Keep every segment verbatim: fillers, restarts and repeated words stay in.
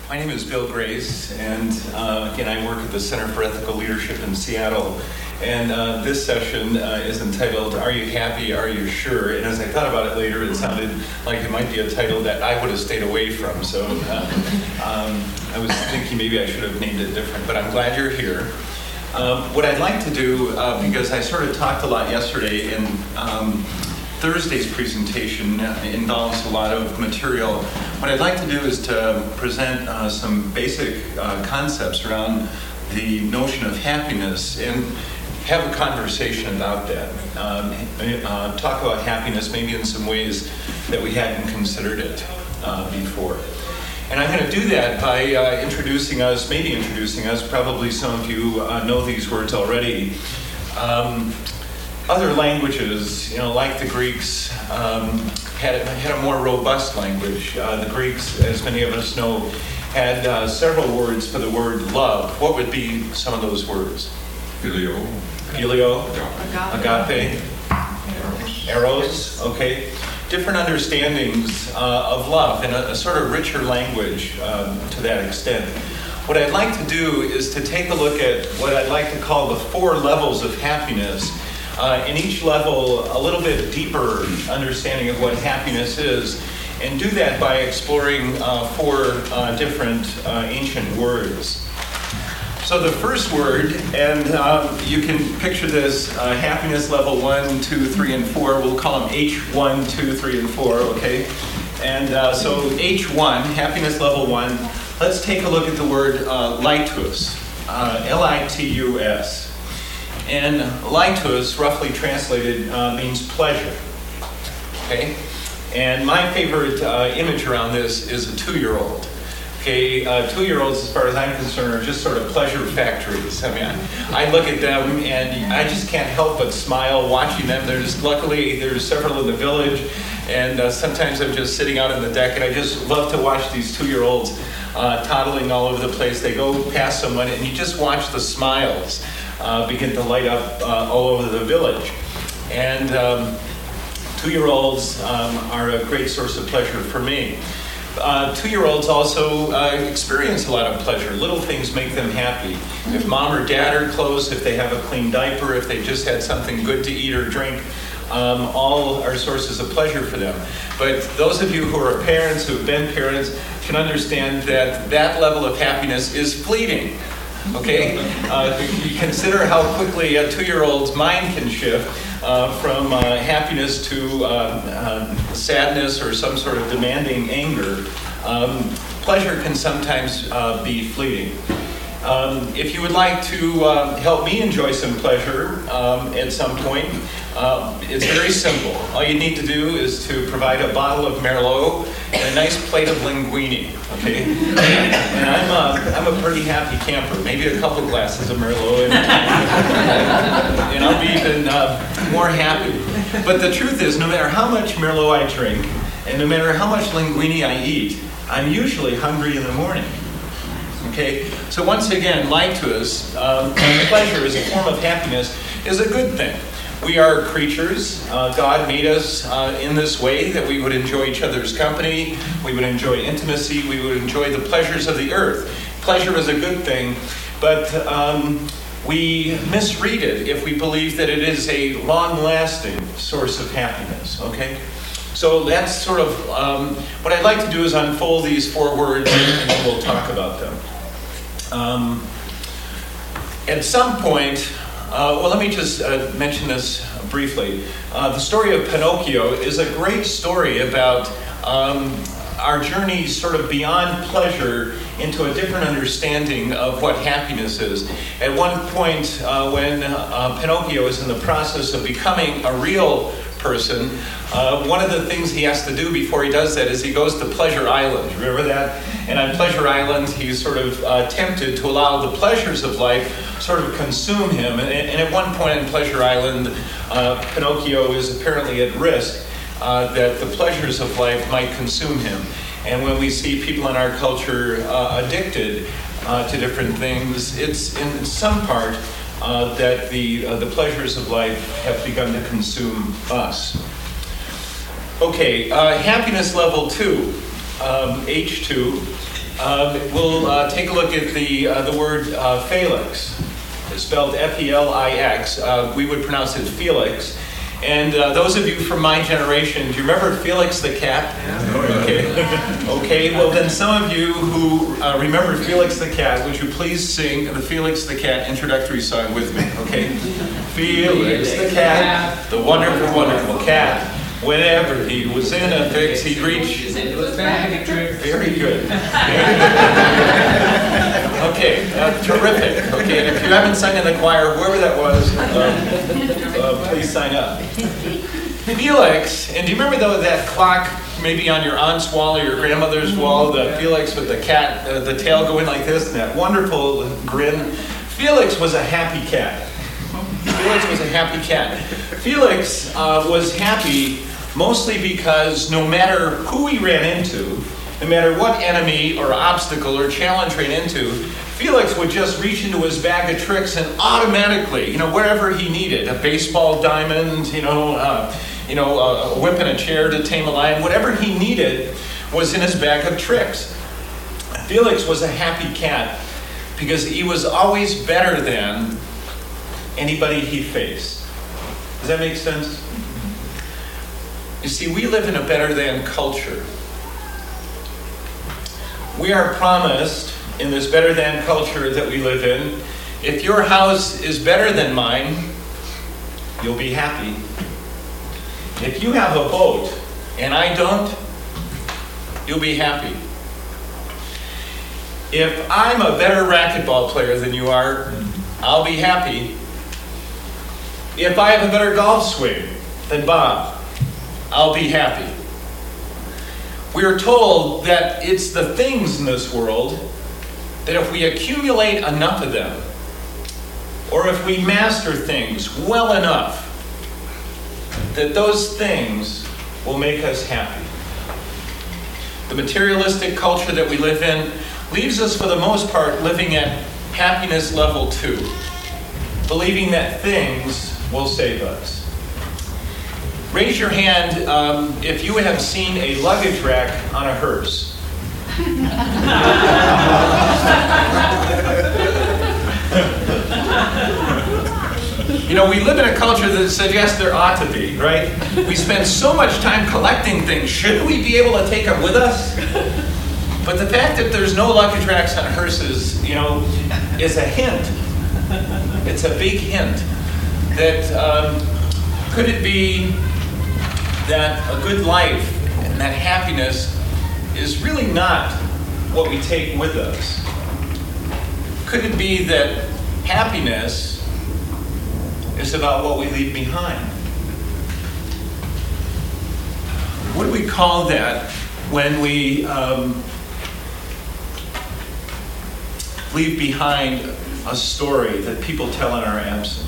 My name is Bill Grace, and uh, again, I work at the Center for Ethical Leadership in Seattle. And uh, this session uh, is entitled, Are You Happy, Are You Sure? And as I thought about it later, it sounded like it might be a title that I would have stayed away from. So uh, um, I was thinking maybe I should have named it different, but I'm glad you're here. Um, what I'd like to do, uh, because I sort of talked a lot yesterday, and um, Thursday's presentation involves a lot of material. What I'd like to do is to present uh, some basic uh, concepts around the notion of happiness and have a conversation about that. Um, uh, talk about happiness maybe in some ways that we hadn't considered it uh, before. And I'm going to do that by uh, introducing us, maybe introducing us, probably some of you uh, know these words already. Um, Other languages, you know, like the Greeks, um, had, had a more robust language. Uh, the Greeks, as many of us know, had uh, several words for the word love. What would be some of those words? Phileo. Phileo. Agape. Agape. Eros. Okay. Different understandings uh, of love in a, a sort of richer language um, to that extent. What I'd like to do is to take a look at what I'd like to call the four levels of happiness. Uh, in each level, a little bit deeper understanding of what happiness is, and do that by exploring uh, four uh, different uh, ancient words. So the first word, and um, you can picture this, uh, happiness level one, two, three, and four. We'll call them H one, two, three, and four, okay? And uh, so H one, happiness level one, let's take a look at the word uh, litus, uh, L I T U S. And litus, roughly translated, uh, means pleasure. Okay? And my favorite uh, image around this is a two-year-old. Okay, uh, two-year-olds, as far as I'm concerned, are just sort of pleasure factories. I mean, I, I look at them and I just can't help but smile watching them. There's luckily there's several in the village, and uh, sometimes I'm just sitting out on the deck, and I just love to watch these two-year-olds uh, toddling all over the place. They go past someone, and you just watch the smiles Uh, begin to light up uh, all over the village. And um, two-year-olds um, are a great source of pleasure for me. Uh, two-year-olds also uh, experience a lot of pleasure. Little things make them happy. If mom or dad are close, if they have a clean diaper, if they just had something good to eat or drink, um, all are sources of pleasure for them. But those of you who are parents, who have been parents, can understand that that level of happiness is fleeting. Okay, uh, you consider how quickly a two-year-old's mind can shift uh, from uh, happiness to uh, uh, sadness or some sort of demanding anger. Um, pleasure can sometimes uh, be fleeting. Um, if you would like to uh, help me enjoy some pleasure um, at some point, uh, it's very simple. All you need to do is to provide a bottle of Merlot and a nice plate of linguine, okay? And I'm a, I'm a pretty happy camper. Maybe a couple glasses of Merlot, and, and I'll be even uh, more happy. But the truth is, no matter how much Merlot I drink, and no matter how much linguine I eat, I'm usually hungry in the morning. Okay, so once again, litus, um, pleasure as a form of happiness, is a good thing. We are creatures. Uh, God made us uh, in this way that we would enjoy each other's company, we would enjoy intimacy, we would enjoy the pleasures of the earth. Pleasure is a good thing, but um, we misread it if we believe that it is a long-lasting source of happiness, okay? So that's sort of, um, what I'd like to do is unfold these four words and then we'll talk about them. Um, at some point, uh, well, let me just uh, mention this briefly. Uh, the story of Pinocchio is a great story about um, our journey sort of beyond pleasure into a different understanding of what happiness is. At one point, uh, when uh, Pinocchio is in the process of becoming a real person, uh, one of the things he has to do before he does that is he goes to Pleasure Island. Remember that? And on Pleasure Island, he's sort of uh, tempted to allow the pleasures of life sort of consume him. And, and at one point on Pleasure Island, uh, Pinocchio is apparently at risk uh, that the pleasures of life might consume him. And when we see people in our culture uh, addicted uh, to different things, it's in some part Uh, that the uh, the pleasures of life have begun to consume us. Okay, uh, happiness level two, um, H two, um, we'll uh, take a look at the, uh, the word uh, Felix. It's spelled F E L I X. Uh, we would pronounce it Felix. And uh, those of you from my generation, do you remember Felix the cat? Yeah. Okay. Okay, well then some of you who uh, remember Felix the cat, would you please sing the Felix the cat introductory song with me, okay? Felix the cat, the wonderful, wonderful cat. Whenever he was in a fix, he'd reach into his bag of tricks. Very good. Okay, uh, terrific. Okay, and if you haven't sung in the choir, whoever that was, um, uh, please sign up. Felix, and do you remember though that clock maybe on your aunt's wall or your grandmother's wall, the Felix with the cat, uh, the tail going like this, and that wonderful grin? Felix was a happy cat. Felix was a happy cat. Felix uh, was happy mostly because no matter who he ran into, no matter what enemy or obstacle or challenge ran into, Felix would just reach into his bag of tricks and automatically, you know, wherever he needed, a baseball diamond, you know, uh, you know, a whip and a chair to tame a lion, whatever he needed was in his bag of tricks. Felix was a happy cat because he was always better than anybody he faced. Does that make sense? You see, we live in a better than culture. We are promised in this better than culture that we live in, if your house is better than mine, you'll be happy. If you have a boat and I don't, you'll be happy. If I'm a better racquetball player than you are, I'll be happy. If I have a better golf swing than Bob, I'll be happy. We are told that it's the things in this world that if we accumulate enough of them, or if we master things well enough, that those things will make us happy. The materialistic culture that we live in leaves us, for the most part, living at happiness level two, believing that things will save us. Raise your hand um, if you have seen a luggage rack on a hearse. You know, we live in a culture that suggests there ought to be, right? We spend so much time collecting things. Shouldn't we be able to take them with us? But the fact that there's no luggage racks on hearses, you know, is a hint. It's a big hint that um, could it be that a good life and that happiness is really not what we take with us? Could it be that happiness is about what we leave behind? What do we call that when we um, leave behind a story that people tell in our absence?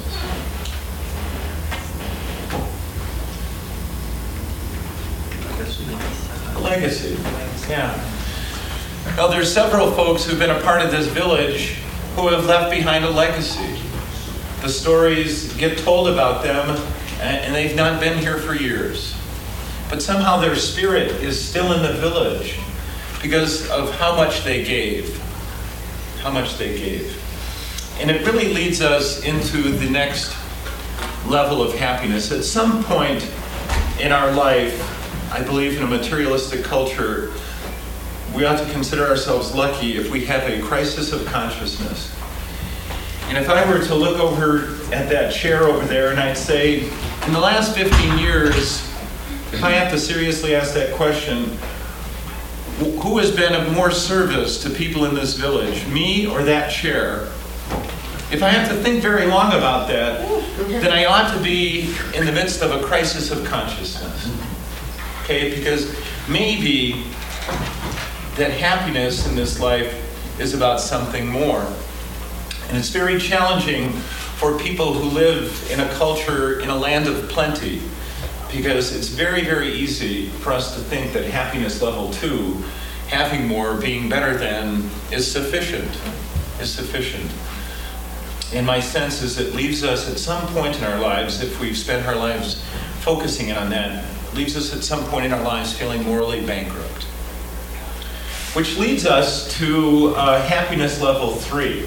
A legacy. Yeah. Well, there's several folks who've been a part of this village who have left behind a legacy. The stories get told about them, and they've not been here for years. But somehow their spirit is still in the village because of how much they gave. How much they gave. And it really leads us into the next level of happiness. At some point in our life, I believe in a materialistic culture, we ought to consider ourselves lucky if we have a crisis of consciousness. And if I were to look over at that chair over there and I'd say, in the last fifteen years, if I have to seriously ask that question, who has been of more service to people in this village, me or that chair? If I have to think very long about that, then I ought to be in the midst of a crisis of consciousness. Okay, because maybe that happiness in this life is about something more. And it's very challenging for people who live in a culture, in a land of plenty, because it's very, very easy for us to think that happiness level two, having more, being better than, is sufficient, is sufficient. And my sense is it leaves us at some point in our lives, if we've spent our lives focusing on that, leaves us at some point in our lives feeling morally bankrupt. Which leads us to uh, happiness level three.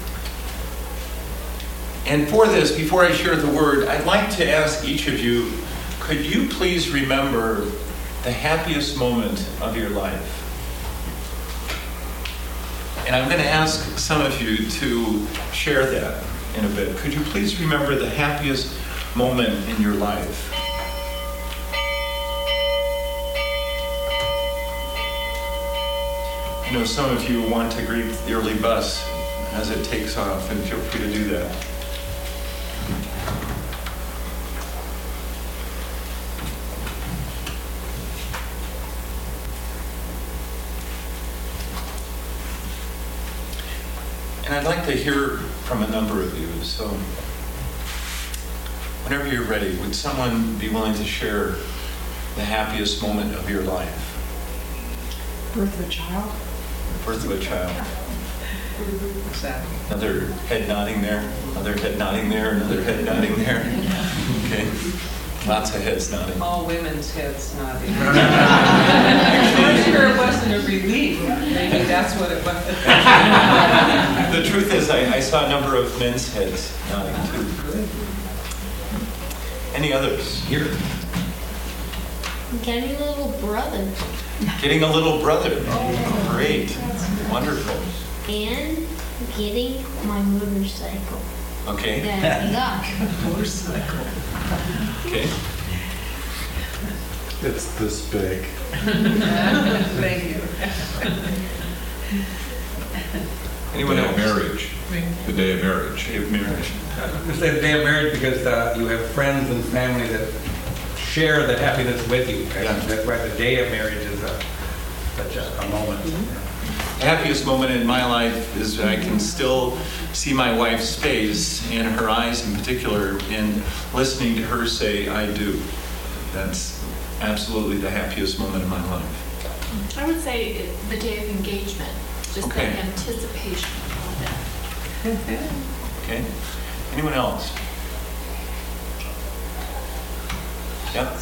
And for this, before I share the word, I'd like to ask each of you, could you please remember the happiest moment of your life? And I'm going to ask some of you to share that in a bit. Could you please remember the happiest moment in your life? I know some of you want to greet the early bus as it takes off, and feel free to do that. And I'd like to hear from a number of you, so whenever you're ready, would someone be willing to share the happiest moment of your life? Birth of a child. Birth of a child. Exactly. Another head nodding there, another head nodding there, another head nodding there. Okay, lots of heads nodding. All women's heads nodding. I'm sure it wasn't a relief. Maybe that's what it was. The truth is, I, I saw a number of men's heads nodding too. Good. Any others here? Getting a little brother. Getting a little brother. Great. Wonderful. And getting my motorcycle Okay. that I got. Motorcycle. Okay. It's this big. Thank you. Anyone Day else? of marriage. The day of marriage. Day of marriage. It's the day of marriage because uh, you have friends and family that share the happiness with you. And Yeah. that's why the day of marriage is a, such a, a moment. The happiest moment in my life is that I can still see my wife's face, and her eyes in particular, in listening to her say, I do. That's absolutely the happiest moment of my life. I would say it- the day of engagement, just Okay. the anticipation of that. Okay? Anyone else? Yep.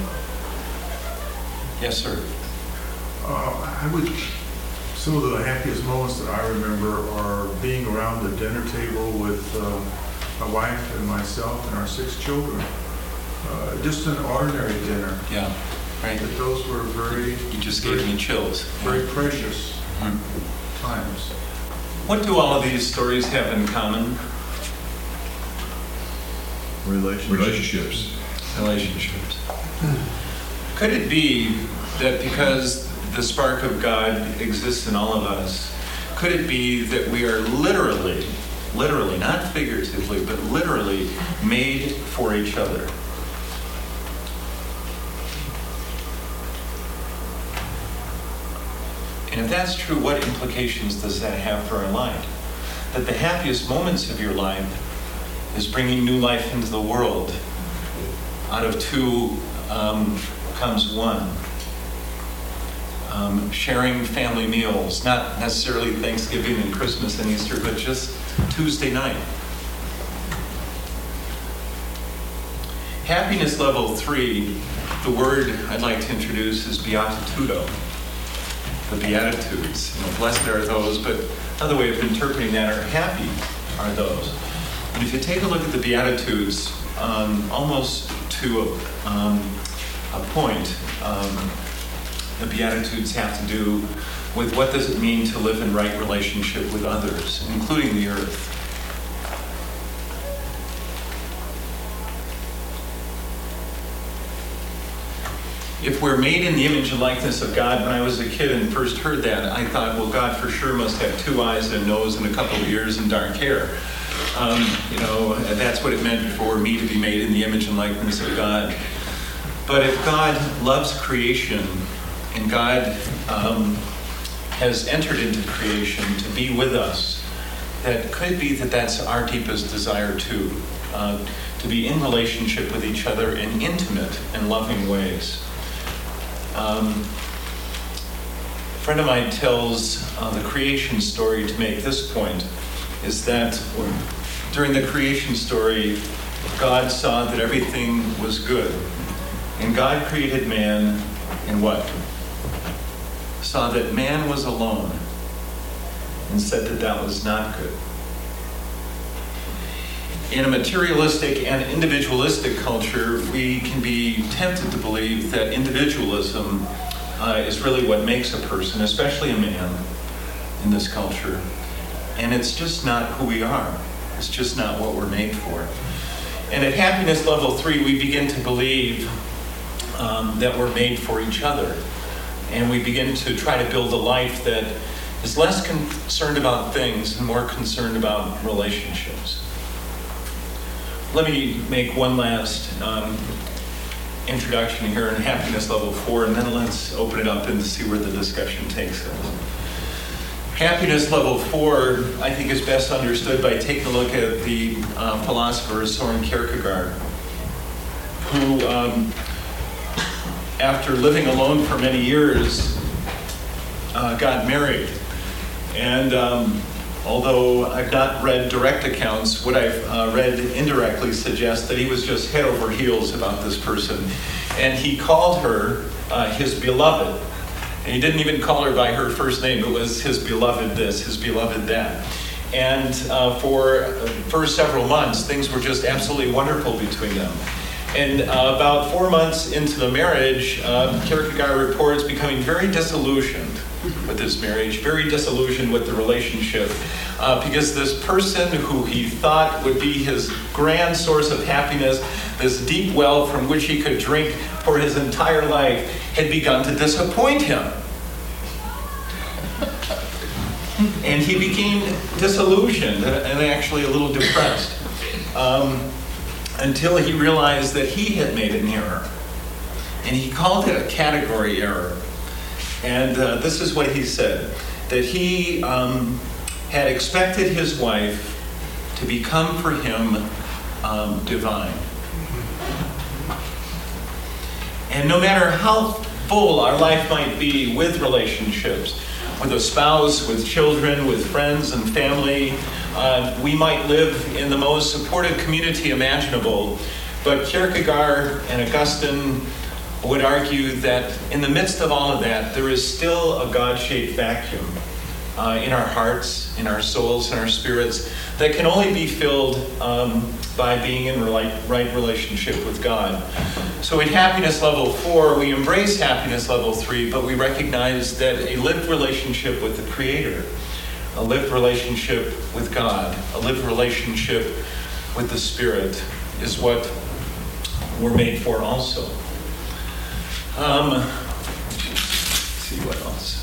Yes, sir. Uh, I would, some of the happiest moments that I remember are being around the dinner table with uh, my wife and myself and our six children. Uh, just an ordinary dinner. Yeah. Right. But those were very, You just gave me chills. very precious Mhm. times. What do all of these stories have in common? Relationship. Relationships. Relationships. Could it be that because the spark of God exists in all of us, could it be that we are literally, literally, not figuratively, but literally made for each other? And if that's true, what implications does that have for our life? That the happiest moments of your life is bringing new life into the world. Out of two um, comes one. Um, sharing family meals, not necessarily Thanksgiving and Christmas and Easter, but just Tuesday night. Happiness level three, the word I'd like to introduce is beatitudo. The Beatitudes. You know, blessed are those, but another way of interpreting that are happy are those. And if you take a look at the Beatitudes, um, almost to a, um, a point, um, the Beatitudes have to do with what does it mean to live in right relationship with others, including the earth. If we're made in the image and likeness of God, when I was a kid and first heard that, I thought, well, God for sure must have two eyes and a nose and a couple of ears and dark hair. Um, you know, that's what it meant for me to be made in the image and likeness of God. But if God loves creation and God um, has entered into creation to be with us, that could be that that's our deepest desire too, uh, to be in relationship with each other in intimate and loving ways. Um, a friend of mine tells uh, the creation story to make this point, is that during the creation story, God saw that everything was good. And God created man in what? saw that man was alone and said that that was not good. In a materialistic and individualistic culture, we can be tempted to believe that individualism uh, is really what makes a person, especially a man, in this culture. And it's just not who we are. It's just not what we're made for. And at happiness level three, we begin to believe um, that we're made for each other. And we begin to try to build a life that is less concerned about things and more concerned about relationships. Let me make one last um, introduction here in happiness level four, and then let's open it up and see where the discussion takes us. Happiness level four, I think, is best understood by taking a look at the uh, philosopher Soren Kierkegaard, who, um, after living alone for many years, uh, got married. And um, although I've not read direct accounts, what I've uh, read indirectly suggests that he was just head over heels about this person. And he called her uh, his beloved. And he didn't even call her by her first name. It was his beloved this, his beloved that. And uh, for, uh, for several months, things were just absolutely wonderful between them. And uh, about four months into the marriage, uh, Kierkegaard reports becoming very disillusioned with this marriage, very disillusioned with the relationship, uh, because this person who he thought would be his grand source of happiness, this deep well from which he could drink for his entire life, had begun to disappoint him. And he became disillusioned and actually a little depressed, um, until he realized that he had made an error. And he called it a category error. And uh, this is what he said, that he um, had expected his wife to become for him um, divine. And no matter how full our life might be with relationships, with a spouse, with children, with friends and family, uh, we might live in the most supportive community imaginable, but Kierkegaard and Augustine would argue that in the midst of all of that, there is still a God-shaped vacuum uh, in our hearts, in our souls, in our spirits, that can only be filled um, by being in right, right relationship with God. So at happiness level four, we embrace happiness level three, but we recognize that a lived relationship with the Creator, a lived relationship with God, a lived relationship with the Spirit is what we're made for also. Um, let's see what else.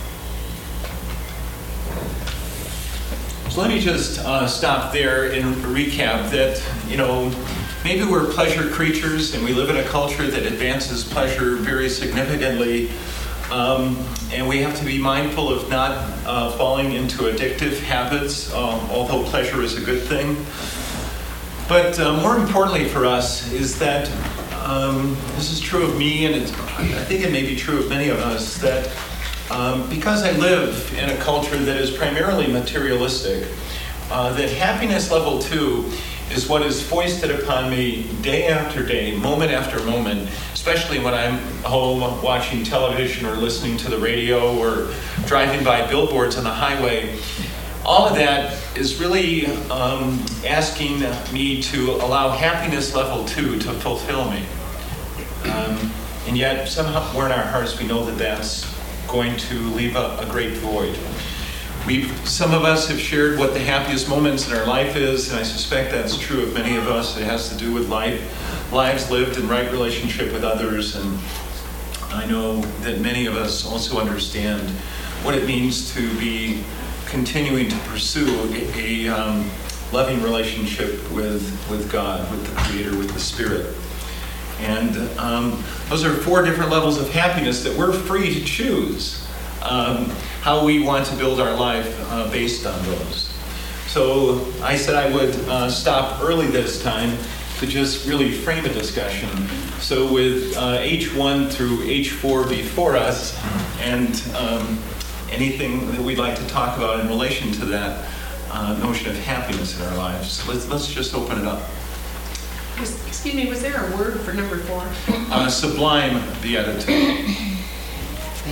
So let me just uh, stop there and recap that, you know, maybe we're pleasure creatures and we live in a culture that advances pleasure very significantly, um, and we have to be mindful of not uh, falling into addictive habits, um, although pleasure is a good thing. But uh, more importantly for us is that Um, this is true of me, and it's, I think it may be true of many of us, that um, because I live in a culture that is primarily materialistic, uh, that happiness level two is what is foisted upon me day after day, moment after moment, especially when I'm home watching television or listening to the radio or driving by billboards on the highway. All of that is really um, asking me to allow happiness level two to fulfill me. Um, and yet, somehow, in our hearts, we know that that's going to leave a, a great void. We've, some of us have shared what the happiest moments in our life is, and I suspect that's true of many of us. It has to do with life, lives lived in right relationship with others, and I know that many of us also understand what it means to be continuing to pursue a, a um, loving relationship with, with God, with the Creator, with the Spirit. And um, those are four different levels of happiness that we're free to choose um, how we want to build our life uh, based on those. So I said I would uh, stop early this time to just really frame a discussion. So with uh, H one through H four before us, and um, anything that we'd like to talk about in relation to that uh, notion of happiness in our lives. Let's, let's just open it up. Was, excuse me, was there a word for number four? Uh, sublime beatitude. Thank you.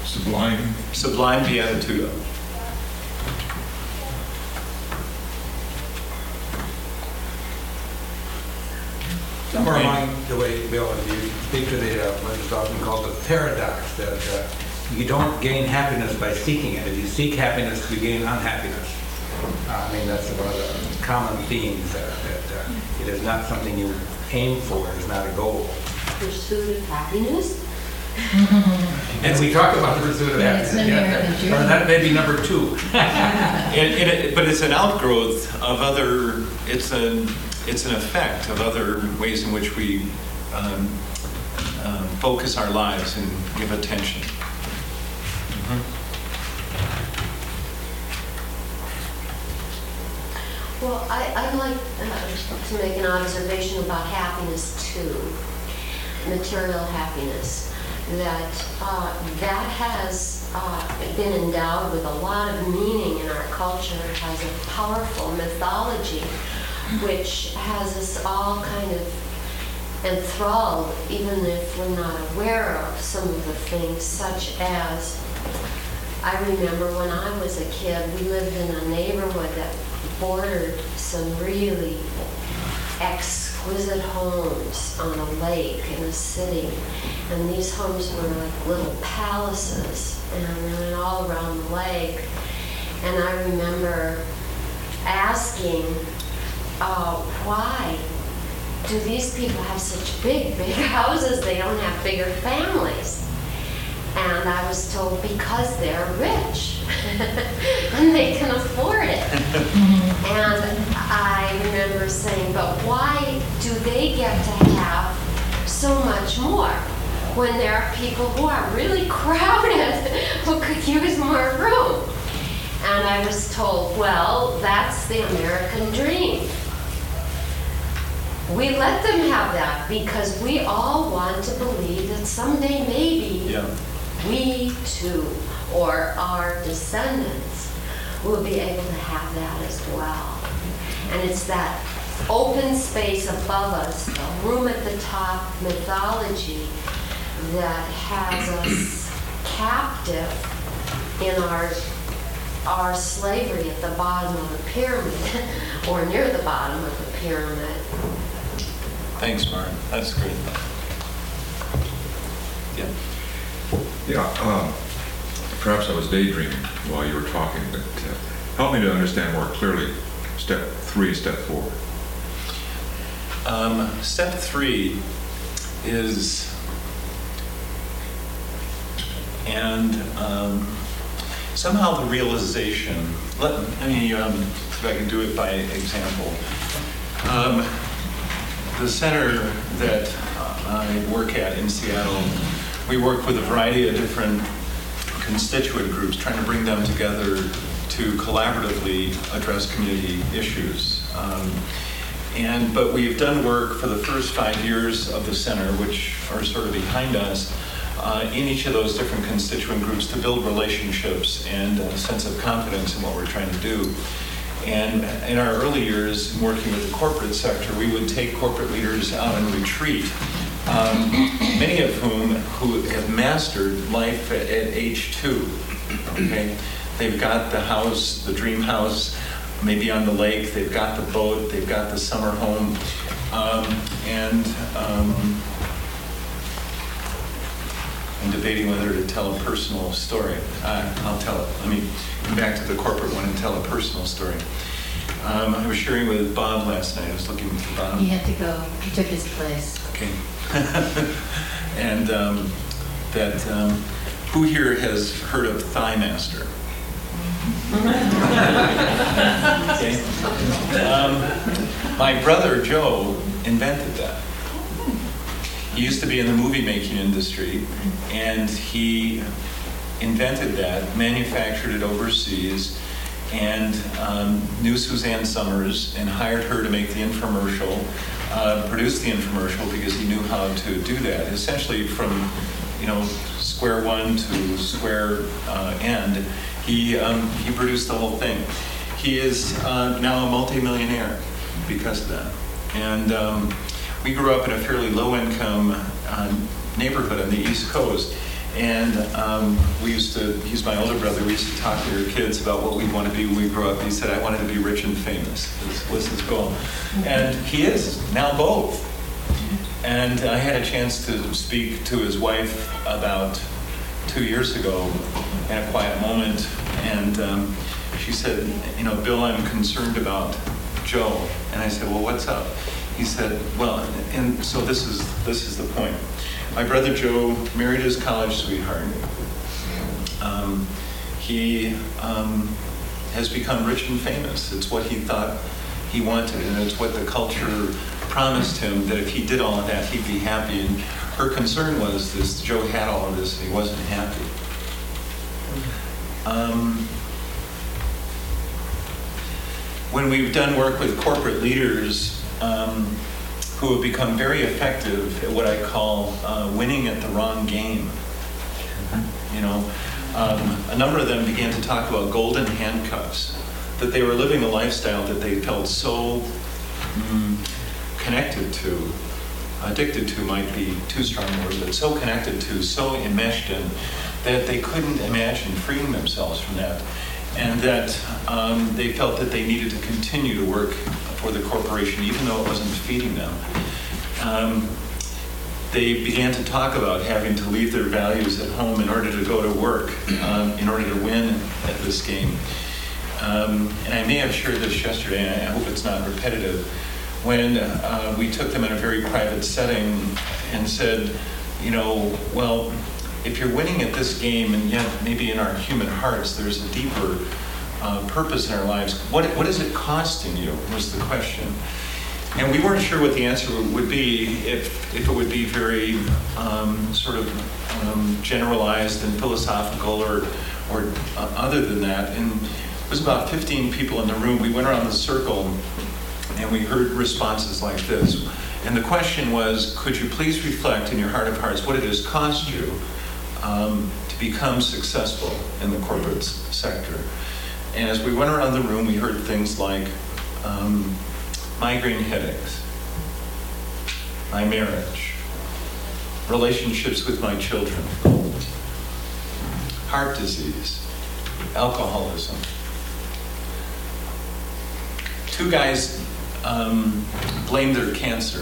Sublime. Sublime beatitude. Somewhere along the way, Bill, you speak to the, uh, what is often called the paradox, that uh, you don't gain happiness by seeking it. If you seek happiness, you gain unhappiness. Uh, I mean, that's one of the common themes, uh, that uh, it is not something you aim for, it is not a goal. Pursuit of happiness? And we talk about the pursuit of Yeah, it's happiness. an American Yeah, dream. or that may be number two. It, it, but it's an outgrowth of other, it's an, it's an effect of other ways in which we um, um, focus our lives and give attention. Well, I, I'd like uh, to make an observation about happiness too, material happiness, that uh, that has uh, been endowed with a lot of meaning in our culture. It has a powerful mythology which has us all kind of enthralled, even if we're not aware of some of the things, such as, I remember when I was a kid, we lived in a neighborhood that bordered some really exquisite homes on a lake in a city. And these homes were like little palaces, and they went all around the lake. And I remember asking, uh, why do these people have such big, big houses? They don't have bigger families. And I was told, because they're rich and they can afford it. And I remember saying, but why do they get to have so much more when there are people who are really crowded who could use more room? And I was told, well, that's the American dream. We let them have that because we all want to believe that someday maybe Yeah. we too, or our descendants, will be able to have that as well. And it's that open space above us, the room at the top mythology that has us captive in our our slavery at the bottom of the pyramid, or near the bottom of the pyramid. Thanks, Mark. That's great. Yeah. Yeah, um, perhaps I was daydreaming while you were talking, but uh, help me to understand more clearly step three, step four. Um, step three is, and um, somehow the realization, let, let me, um, if I can do it by example. Um, the center that I work at in Seattle, we work with a variety of different constituent groups, trying to bring them together to collaboratively address community issues. Um, and but we've done work for the first five years of the center, which are sort of behind us, uh, in each of those different constituent groups to build relationships and a sense of confidence in what we're trying to do. And in our early years, working with the corporate sector, we would take corporate leaders out on retreat, um, many of whom who have mastered life at, at age two. Okay, they've got the house, the dream house, maybe on the lake. They've got the boat. They've got the summer home, um, and um, I'm debating whether to tell a personal story. Uh, I'll tell it. Let me come back to the corporate one and tell a personal story. Um, I was sharing with Bob last night. I was looking for Bob. He had to go. He took his place. Okay. And um, that, um, who here has heard of Thigh Master? Okay. Um, my brother Joe invented that. He used to be in the movie making industry, and he invented that, manufactured it overseas, and um, knew Suzanne Summers and hired her to make the infomercial, uh, produce the infomercial because he knew how to do that. Essentially from, you know, square one to square uh, end, he, um, he produced the whole thing. He is uh, now a multimillionaire because of that. And um, we grew up in a fairly low-income uh, neighborhood on the East Coast, And um, we used to, he's my older brother, we used to talk to your kids about what we want to be when we grow up. He said, I wanted to be rich and famous. This was his goal. And he is, now both. And I had a chance to speak to his wife about two years ago in a quiet moment. And um, she said, you know, Bill, I'm concerned about Joe. And I said, well, what's up? He said, well, and so this is this is the point. My brother Joe married his college sweetheart. Um, he um, has become rich and famous. It's what he thought he wanted, and it's what the culture promised him, that if he did all of that, he'd be happy. And her concern was this: Joe had all of this, and he wasn't happy. Um, when we've done work with corporate leaders um, who have become very effective at what I call uh, winning at the wrong game, you know, um, a number of them began to talk about golden handcuffs, that they were living a lifestyle that they felt so mm, connected to, addicted to might be too strong a word, but so connected to, so enmeshed in, that they couldn't imagine freeing themselves from that. And that um, they felt that they needed to continue to work for the corporation, even though it wasn't feeding them. Um, they began to talk about having to leave their values at home in order to go to work, um, in order to win at this game. Um, and I may have shared this yesterday, and I hope it's not repetitive, when uh, we took them in a very private setting and said, you know, well, if you're winning at this game, and yet maybe in our human hearts there's a deeper uh, purpose in our lives, what what is it costing you, was the question. And we weren't sure what the answer would be, if if it would be very um, sort of um, generalized and philosophical, or or uh, other than that. And it was about fifteen people in the room. We went around the circle and we heard responses like this. And the question was, could you please reflect in your heart of hearts what it has cost you Um, to become successful in the corporate s- sector? And as we went around the room, we heard things like um, migraine headaches, my marriage, relationships with my children, heart disease, alcoholism. Two guys um, blamed their cancer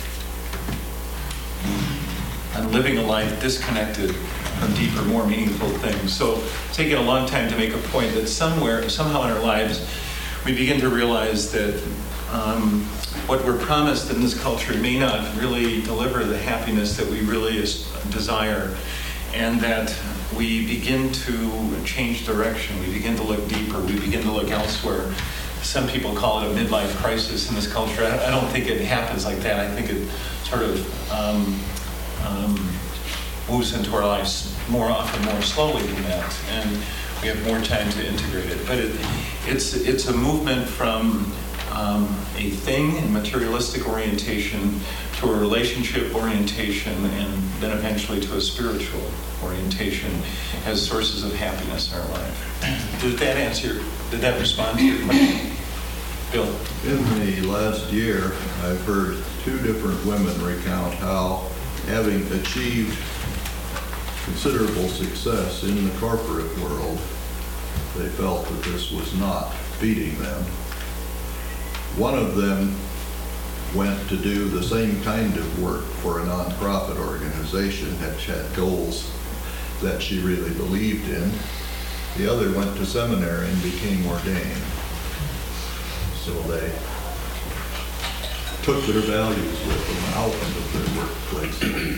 on living a life disconnected from deeper, more meaningful things. So it's taken a long time to make a point that somewhere, somehow in our lives, we begin to realize that um, what we're promised in this culture may not really deliver the happiness that we really is, desire, and that we begin to change direction. We begin to look deeper. We begin to look elsewhere. Some people call it a midlife crisis in this culture. I, I don't think it happens like that. I think it sort of um, Um, moves into our lives more often, more slowly than that, and we have more time to integrate it. But it, it's it's a movement from um, a thing and materialistic orientation to a relationship orientation, and then eventually to a spiritual orientation as sources of happiness in our life. Did that answer? Did that respond to your question, Bill? In the last year, I've heard two different women recount how, having achieved considerable success in the corporate world, they felt that this was not feeding them. One of them went to do the same kind of work for a nonprofit organization, had had goals that she really believed in. The other went to seminary and became ordained. So they took their values with them out into their workplace.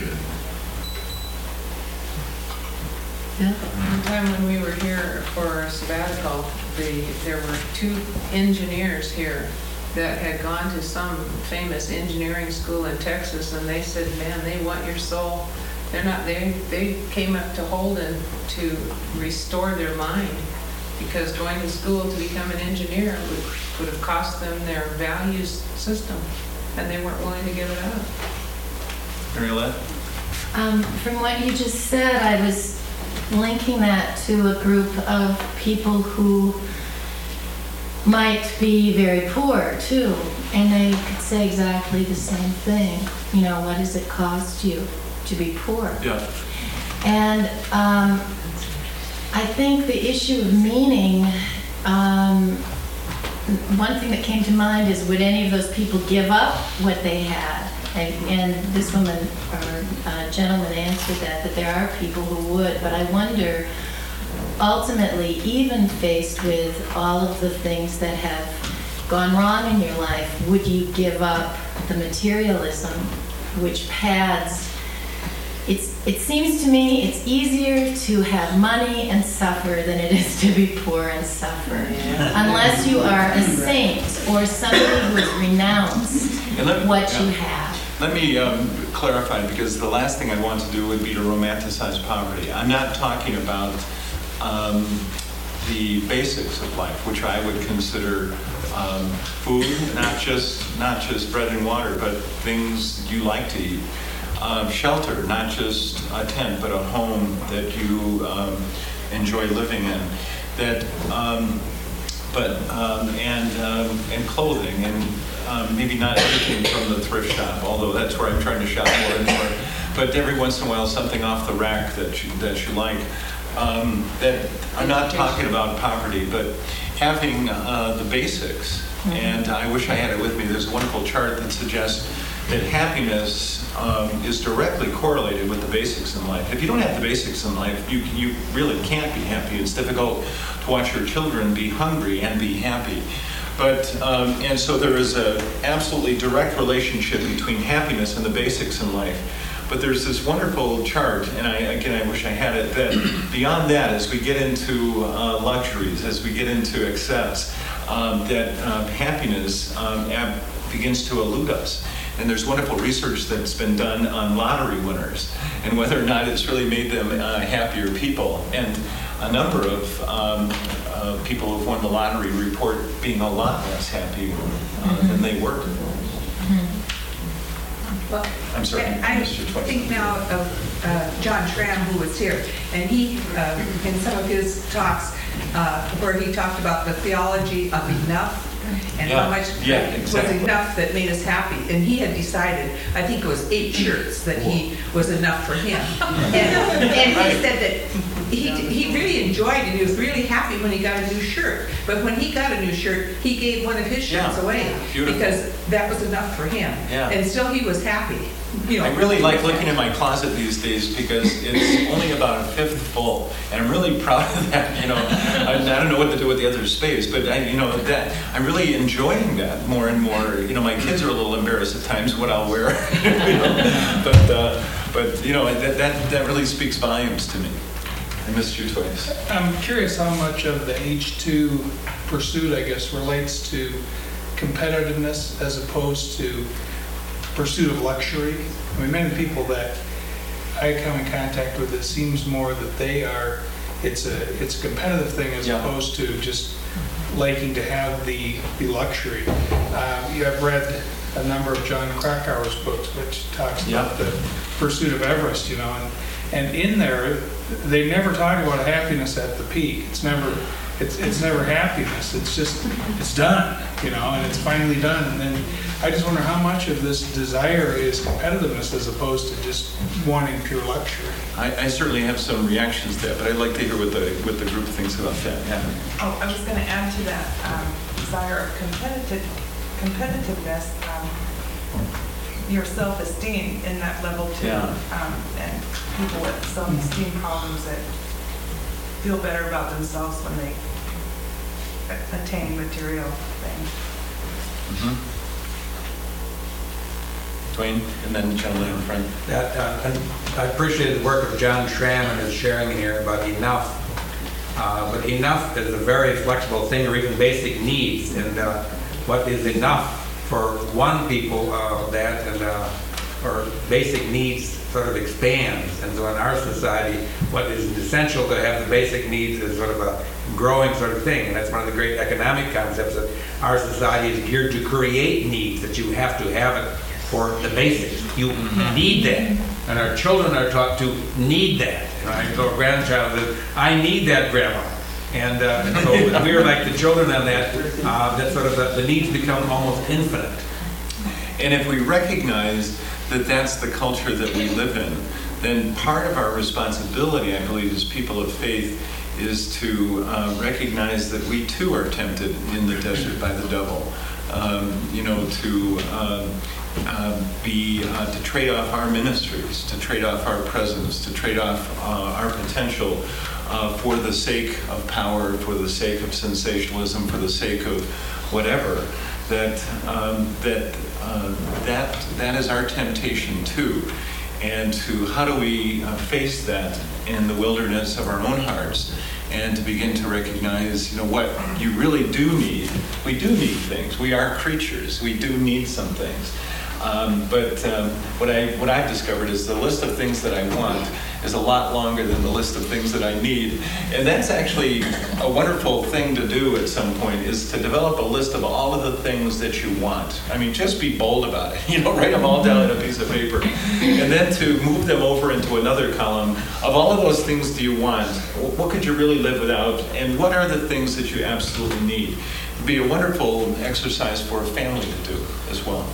Yeah. One time when we were here for a sabbatical, the, there were two engineers here that had gone to some famous engineering school in Texas, and they said, man, they want your soul. They're not, they, they came up to Holden to restore their mind, because going to school to become an engineer would, would have cost them their values system, and they weren't willing to give it up. Mariolette? Um, from what you just said, I was linking that to a group of people who might be very poor too, and they could say exactly the same thing. You know, what does it cost you to be poor? Yeah. And um, I think the issue of meaning, um, one thing that came to mind is, would any of those people give up what they had? And, and this woman or uh, gentleman answered that, that there are people who would, but I wonder, ultimately, even faced with all of the things that have gone wrong in your life, would you give up the materialism which pads? It's, it seems to me it's easier to have money and suffer than it is to be poor and suffer. Unless you are a saint or somebody who has renounced And let- what yeah. you have. Let me um, clarify, because the last thing I want to do would be to romanticize poverty. I'm not talking about um, the basics of life, which I would consider um, food, not just not just bread and water, but things you like to eat. Um, shelter, not just a tent, but a home that you um, enjoy living in. That, um, but um, and um, and clothing, and um, maybe not everything from the thrift shop, although that's where I'm trying to shop more and more. But every once in a while, something off the rack that you that you like. Um, that I'm not talking about poverty, but having uh, the basics. Mm-hmm. And I wish I had it with me. There's a wonderful chart that suggests that happiness um, is directly correlated with the basics in life. If you don't have the basics in life, you you really can't be happy. It's difficult to watch your children be hungry and be happy. But um, and so there is a absolutely direct relationship between happiness and the basics in life. But there's this wonderful chart, and I, again, I wish I had it, that beyond that, as we get into uh, luxuries, as we get into excess, um, that um, happiness um, ab- begins to elude us. And there's wonderful research that's been done on lottery winners and whether or not it's really made them uh, happier people. And a number of um, uh, people who've won the lottery report being a lot less happy uh, than they were. Well, I'm sorry, I Mister Twice. think now of uh, John Schramm, who was here, and he, uh, in some of his talks, uh, where he talked about the theology of enough, and Yeah, how much yeah, was exactly. enough that made us happy. And he had decided, I think it was eight shirts, that he was enough for him. And, and he said that he, he really enjoyed it. He was really happy when he got a new shirt. But when he got a new shirt, he gave one of his shirts Yeah, away beautiful. because that was enough for him. Yeah. And still he was happy. You know, I really like looking in my closet these days because it's only about a fifth full, and I'm really proud of that. You know, I, I don't know what to do with the other space, but I, you know, that I'm really enjoying that more and more. You know, my kids are a little embarrassed at times what I'll wear, you know, but uh, but you know that that that really speaks volumes to me. I missed you twice. I'm curious how much of the H two pursuit, I guess, relates to competitiveness as opposed to pursuit of luxury. I mean, many people that I come in contact with, it seems more that they are, it's a it's a competitive thing as Yeah. opposed to just liking to have the, the luxury. Um, you have read a number of John Krakauer's books, which talks Yeah. about the pursuit of Everest, you know, and, and in there, they never talk about happiness at the peak. It's never, it's it's never happiness. It's just, it's done, you know, and it's finally done. And then I just wonder how much of this desire is competitiveness as opposed to just wanting pure luxury. I, I certainly have some reactions to that, but I'd like to hear what the what the group thinks about that. Yeah. Oh, I was going to add to that um, desire of competitive competitiveness, um, your self-esteem in that level too, Yeah. um, and people with self-esteem problems that feel better about themselves when they a- attain material things. Mm-hmm. Dwayne, and then the gentleman in front. That, uh, and I appreciate the work of John Schramm and his sharing here about enough. Uh, but enough is a very flexible thing, or even basic needs. And uh, what is enough for one people, uh, that and uh, or basic needs sort of expands. And so in our society, what is essential to have the basic needs is sort of a growing sort of thing. And that's one of the great economic concepts that our society is geared to create needs, that you have to have it for the basics. You need that. And our children are taught to need that. And I go, grandchild says, I need that, Grandma. And, uh, and so we're like the children on that, uh, that sort of the, the needs become almost infinite. And if we recognize that that's the culture that we live in, then part of our responsibility, I believe, as people of faith, is to uh, recognize that we too are tempted in the desert by the devil. Um, you know, to uh, uh, be uh, to trade off our ministries, to trade off our presence, to trade off uh, our potential uh, for the sake of power, for the sake of sensationalism, for the sake of whatever. That um, that uh, that that is our temptation too. And to how do we uh, face that in the wilderness of our own hearts, and to begin to recognize, you know, what you really do need. We do need things. We are creatures. We do need some things. Um, but um, what I what I've discovered is the list of things that I want is a lot longer than the list of things that I need, and that's actually a wonderful thing to do at some point, is to develop a list of all of the things that you want. I mean, just be bold about it. You know, write them all down on a piece of paper, and then to move them over into another column of all of those things do you want. What could you really live without, and what are the things that you absolutely need? It'd be a wonderful exercise for a family to do as well.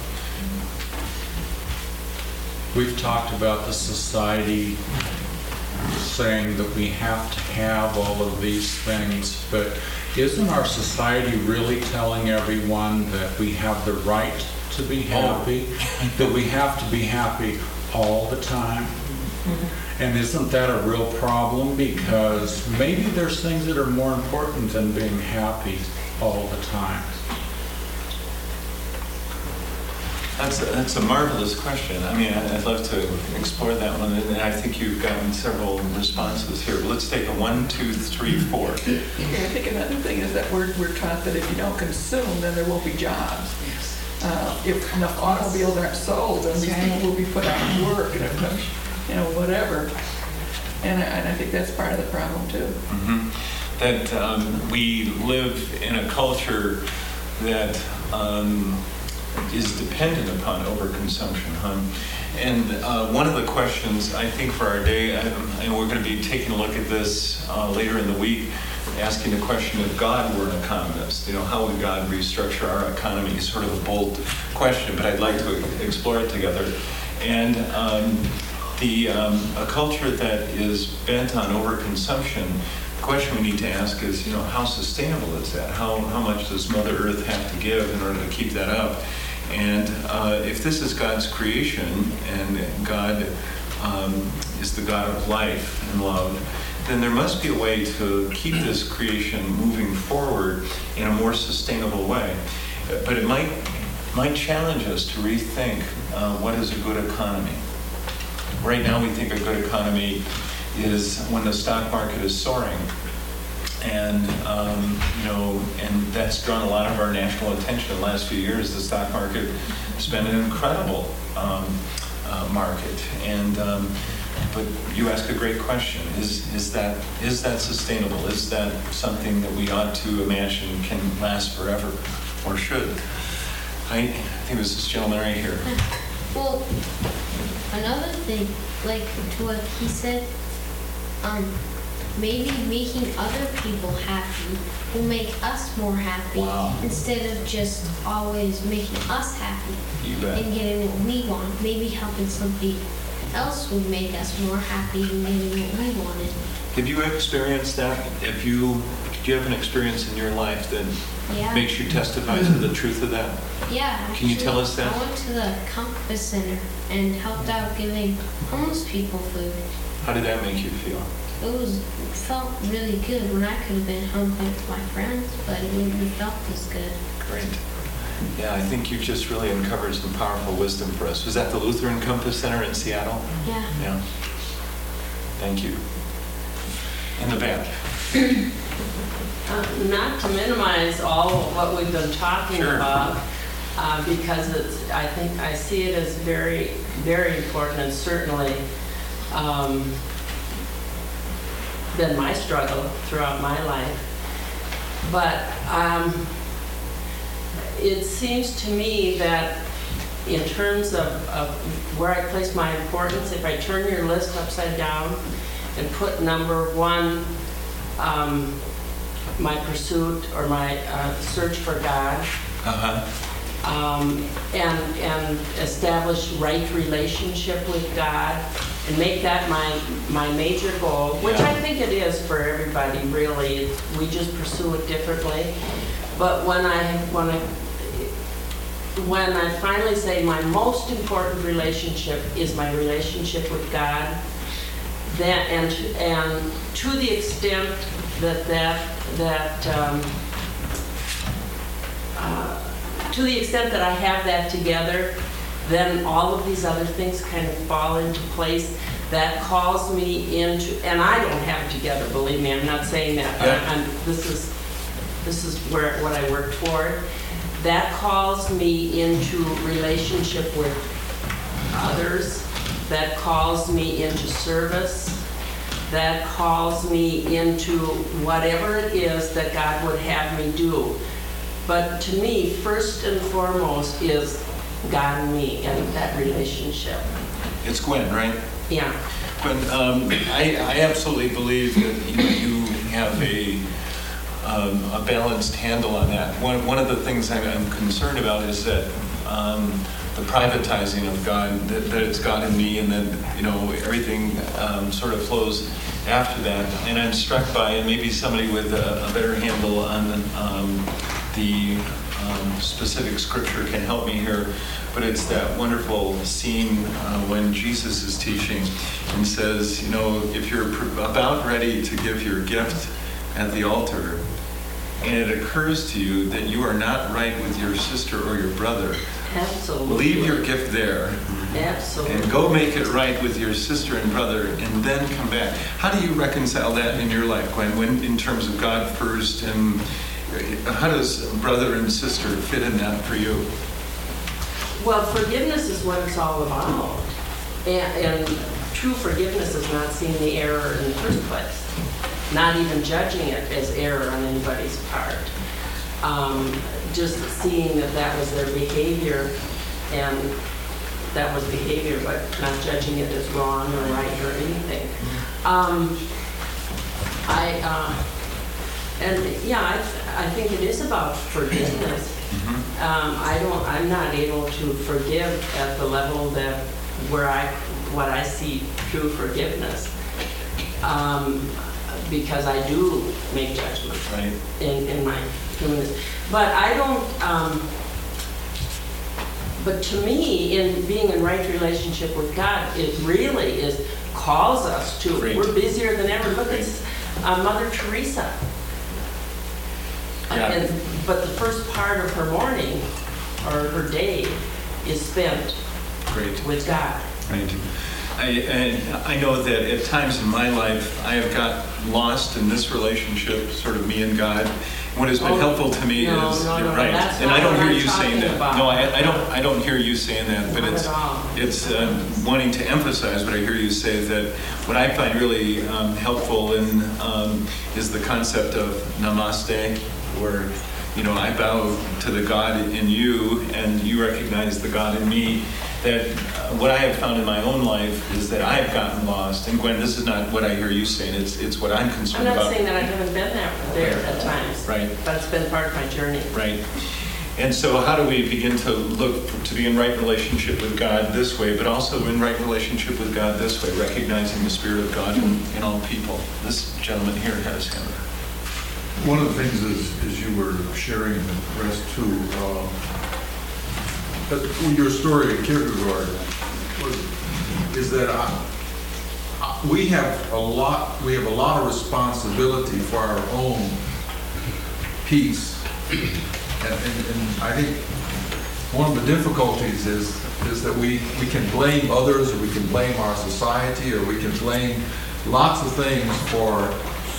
We've talked about the society saying that we have to have all of these things, but isn't our society really telling everyone that we have the right to be happy, oh. that we have to be happy all the time? Mm-hmm. And isn't that a real problem? Because maybe there's things that are more important than being happy all the time. That's a, that's a marvelous question. I mean, I'd love to explore that one, and I think you've gotten several responses here. Let's take a one, two, three, four. Yeah, I think another thing is that we're, we're taught that if you don't consume, then there won't be jobs. Uh, if enough automobiles aren't sold, then these people will be put out of work, and if, you know, whatever. And I, and I think that's part of the problem, too. Mm-hmm. That um, we live in a culture that um, is dependent upon overconsumption, huh? And uh, one of the questions, I think, for our day, I, and we're going to be taking a look at this uh, later in the week, asking the question, if God were an economist, you know, how would God restructure our economy? Sort of a bold question, but I'd like to explore it together. And um, the um, a culture that is bent on overconsumption, the question we need to ask is, you know, how sustainable is that? How how much does Mother Earth have to give in order to keep that up? And uh, if this is God's creation, and God um, is the God of life and love, then there must be a way to keep this creation moving forward in a more sustainable way. But it might might challenge us to rethink uh, what is a good economy. Right now we think a good economy is when the stock market is soaring. And, um, you know, and that's drawn a lot of our national attention in the last few years. The stock market has been an incredible um, uh, market. And, um, but you ask a great question. Is, is that, is that sustainable? Is that something that we ought to imagine can last forever, or should? I, I think it was this gentleman right here. Well, another thing, like to what he said, um, maybe making other people happy will make us more happy. Wow. Instead of just always making us happy and getting what we want. Maybe helping somebody else would make us more happy and getting what we wanted. Have you experienced that? If you, do you have an experience in your life that yeah. makes you testify to the truth of that? Yeah. Actually, can you tell us that? I went to the Compass Center and helped out giving homeless people food. How did that make you feel? It was it felt really good when I could have been home with my friends, but it wouldn't have felt as good. Great. Yeah, I think you've just really uncovered some powerful wisdom for us. Was that the Lutheran Compass Center in Seattle? Yeah. Yeah. Thank you. In the back. Uh, not to minimize all of what we've been talking sure. about, uh, because it's, I think I see it as very, very important, and certainly um, been my struggle throughout my life. But um, it seems to me that in terms of, of where I place my importance, if I turn your list upside down and put number one, um, my pursuit or my uh, search for God, uh-huh. um, and, and establish right relationship with God, and make that my, my major goal, which Yeah. I think it is for everybody, really. We just pursue it differently. But when I, when I, when I finally say my most important relationship is my relationship with God, that, and, and to the extent that that, that um, uh, to the extent that I have that together, then all of these other things kind of fall into place. That calls me into, and I don't have it together, believe me, I'm not saying that, but Yeah. I'm, this is, this is where, what I work toward. That calls me into relationship with others. That calls me into service. That calls me into whatever it is that God would have me do. But to me, first and foremost is God and me and that relationship. It's Gwen, right? Yeah. Gwen, um, I, I absolutely believe that you, you have a, um, a balanced handle on that. One, one of the things I'm, I'm concerned about is that um, the privatizing of God, that, that it's God in me, and then, you know, everything um, sort of flows after that. And I'm struck by, and maybe somebody with a, a better handle on um, the um, specific scripture can help me here, but it's that wonderful scene uh, when Jesus is teaching and says, you know, if you're about ready to give your gift at the altar, and it occurs to you that you are not right with your sister or your brother, Absolutely. leave your gift there. Absolutely. And go make it right with your sister and brother, and then come back. How do you reconcile that in your life, Gwen, when, in terms of God first, and how does brother and sister fit in that for you? Well, forgiveness is what it's all about. And, and true forgiveness is not seeing the error in the first place. Not even judging it as error on anybody's part. Um, just seeing that that was their behavior, and that was behavior, but not judging it as wrong or right or anything. Um, I, uh, and yeah, I, I think it is about forgiveness. Um, I don't, I'm not able to forgive at the level that, where I, what I see true forgiveness. Um, because I do make judgments right. in, in my humanness. But I don't, um, but to me, in being in right relationship with God, it really is, calls us to, Great. We're busier than ever. Look at uh, Mother Teresa. Yeah. And, but the first part of her morning, or her day, is spent Great. with God. Right. I, and I know that at times in my life, I have got lost in this relationship, sort of me and God. What has been Oh, helpful to me no, is, no, you're no, right, that's and not I don't what hear I'm you saying talking that. about. No, I, I don't. I don't hear you saying that. But Not it's at all. it's uh, wanting to emphasize what I hear you say, that what I find really um, helpful in um, is the concept of namaste, where you know I bow to the God in you, and you recognize the God in me. That uh, what I have found in my own life is that I've gotten lost. And Gwen, this is not what I hear you saying. It's it's what I'm I'm concerned not about. saying that I haven't been there, there at times. Right. But it's been part of my journey. Right. And so how do we begin to look to be in right relationship with God this way, but also in right relationship with God this way, recognizing the Spirit of God in, in all people? This gentleman here has him. One of the things is, is you were sharing the rest too, um, that your story in Kierkegaard was, is that I, I, we have a lot, we have a lot of responsibility for our own peace. And, and, and I think one of the difficulties is, is that we, we can blame others, or we can blame our society, or we can blame lots of things for